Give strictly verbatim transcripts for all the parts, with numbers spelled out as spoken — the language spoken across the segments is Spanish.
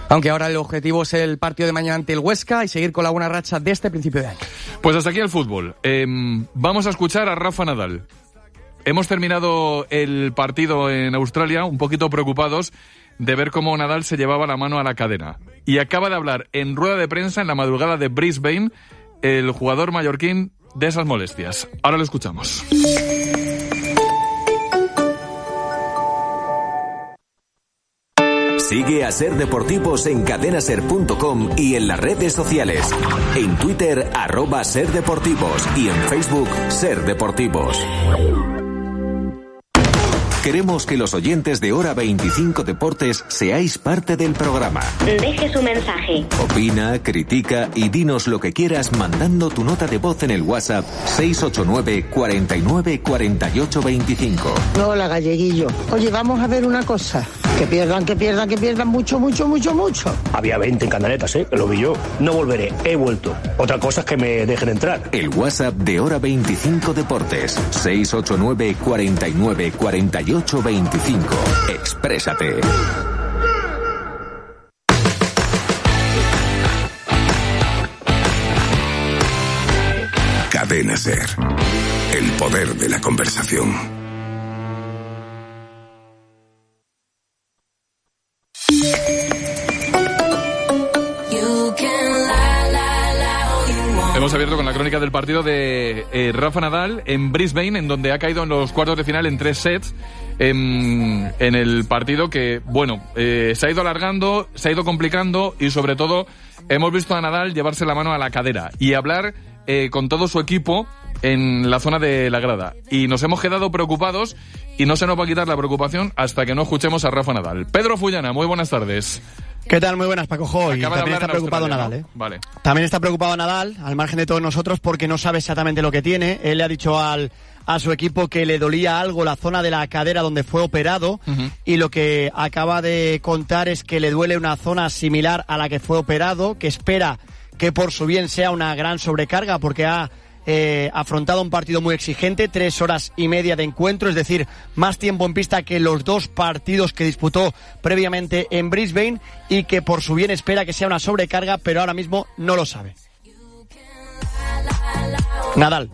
Aunque ahora el objetivo es el partido de mañana ante el Huesca y seguir con la buena racha de este principio de año. Pues hasta aquí el fútbol. Eh, vamos a escuchar a Rafa Nadal. Hemos terminado el partido en Australia un poquito preocupados de ver cómo Nadal se llevaba la mano a la cadera. Y acaba de hablar en rueda de prensa en la madrugada de Brisbane el jugador mallorquín de esas molestias. Ahora lo escuchamos. Sigue a Ser Deportivos en cadena ser punto com y en las redes sociales. En Twitter, arroba Ser Deportivos y en Facebook, Ser Deportivos. Queremos que los oyentes de Hora veinticinco Deportes seáis parte del programa. Deje su mensaje. Opina, critica y dinos lo que quieras mandando tu nota de voz en el WhatsApp seis ocho nueve, cuarenta y nueve, cuarenta y ocho veinticinco. Hola, Galleguillo. Oye, vamos a ver una cosa. Que pierdan, que pierdan, que pierdan mucho, mucho, mucho, mucho. Había veinte en Canaletas, ¿eh? Que lo vi yo. No volveré, he vuelto. Otra cosa es que me dejen entrar. El WhatsApp de Hora veinticinco Deportes. seis ocho nueve, cuarenta y nueve, cuarenta y ocho veinticinco. Exprésate. Cadena Ser. El poder de la conversación. Hemos abierto con la crónica del partido de eh, Rafa Nadal en Brisbane, en donde ha caído en los cuartos de final en tres sets, en, en el partido que, bueno, eh, se ha ido alargando, se ha ido complicando y sobre todo hemos visto a Nadal llevarse la mano a la cadera y hablar eh, con todo su equipo en la zona de la grada. Y nos hemos quedado preocupados y no se nos va a quitar la preocupación hasta que no escuchemos a Rafa Nadal. Pedro Fullana, muy buenas tardes. ¿Qué tal? Muy buenas, Paco Jo. Y también está preocupado Nadal, ¿eh? Vale. También está preocupado Nadal, al margen de todos nosotros, porque no sabe exactamente lo que tiene. Él le ha dicho al a su equipo que le dolía algo la zona de la cadera donde fue operado, uh-huh. y lo que acaba de contar es que le duele una zona similar a la que fue operado, que espera que por su bien sea una gran sobrecarga, porque ha Eh, afrontado un partido muy exigente, tres horas y media de encuentro, es decir, más tiempo en pista que los dos partidos que disputó previamente en Brisbane, y que por su bien espera que sea una sobrecarga, pero ahora mismo no lo sabe. Nadal.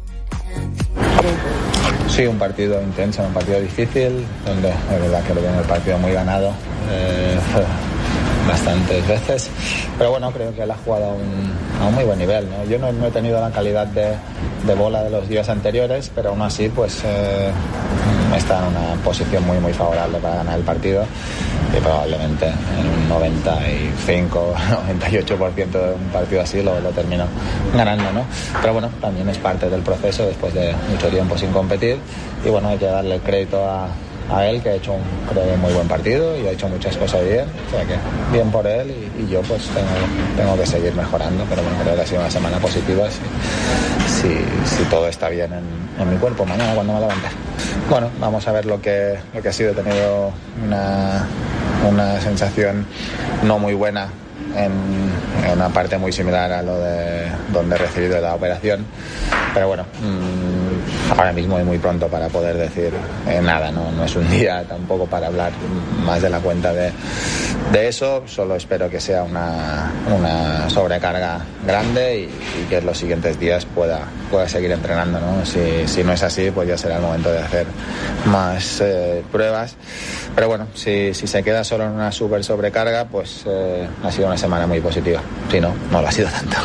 Sí, un partido intenso, un partido difícil, donde es verdad que lo veo en el partido muy ganado. Eh, bastantes veces, pero bueno, creo que él ha jugado a un, a un muy buen nivel, ¿no? Yo no, no he tenido la calidad de, de bola de los días anteriores, pero aún así pues eh, está en una posición muy muy favorable para ganar el partido, y probablemente en un noventa y cinco, noventa y ocho por ciento de un partido así lo, lo termino ganando, ¿no? Pero bueno, también es parte del proceso después de mucho tiempo sin competir, y bueno, hay que darle el crédito a a él, que ha hecho un, creo, muy buen partido y ha hecho muchas cosas bien, o sea que bien por él, y, y yo pues tengo, tengo que seguir mejorando, pero bueno, creo que ha sido una semana positiva si, si, si todo está bien en, en mi cuerpo mañana cuando me levante. Bueno, vamos a ver lo que, lo que ha sido. He tenido una, una sensación no muy buena en, en una parte muy similar a lo de donde he recibido la operación, pero bueno, mmm, ahora mismo es muy pronto para poder decir eh, nada, ¿no? No es un día tampoco para hablar más de la cuenta de, de eso. Solo espero que sea una, una sobrecarga grande y, y que en los siguientes días pueda, pueda seguir entrenando, ¿no? Si, si no es así, pues ya será el momento de hacer más eh, pruebas, pero bueno, si, si se queda solo en una super sobrecarga, pues eh, ha sido una semana muy positiva. Si no, no lo ha sido tanto.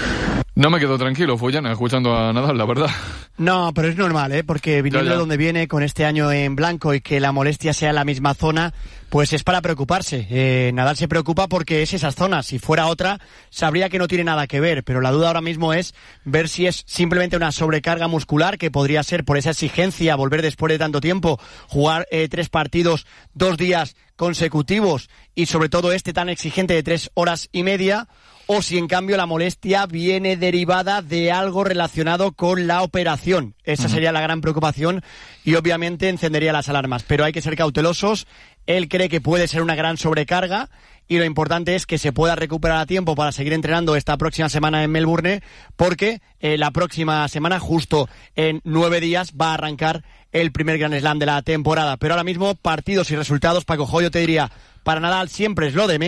No me quedo tranquilo, Fullana, escuchando a Nadal, la verdad. No, pero es normal, ¿eh? Porque viniendo de donde viene con este año en blanco y que la molestia sea en la misma zona, pues es para preocuparse. Eh, Nadal se preocupa porque es esas zonas. Si fuera otra, sabría que no tiene nada que ver, pero la duda ahora mismo es ver si es simplemente una sobrecarga muscular, que podría ser por esa exigencia, volver después de tanto tiempo, jugar eh, tres partidos, dos días consecutivos, y sobre todo este tan exigente de tres horas y media, o si en cambio la molestia viene derivada de algo relacionado con la operación. Esa uh-huh. sería la gran preocupación y obviamente encendería las alarmas, pero hay que ser cautelosos. Él cree que puede ser una gran sobrecarga y lo importante es que se pueda recuperar a tiempo para seguir entrenando esta próxima semana en Melbourne, porque eh, la próxima semana, justo en nueve días, va a arrancar el primer Grand Slam de la temporada. Pero ahora mismo, partidos y resultados, Paco Jo, yo te diría, para Nadal siempre es lo de menos.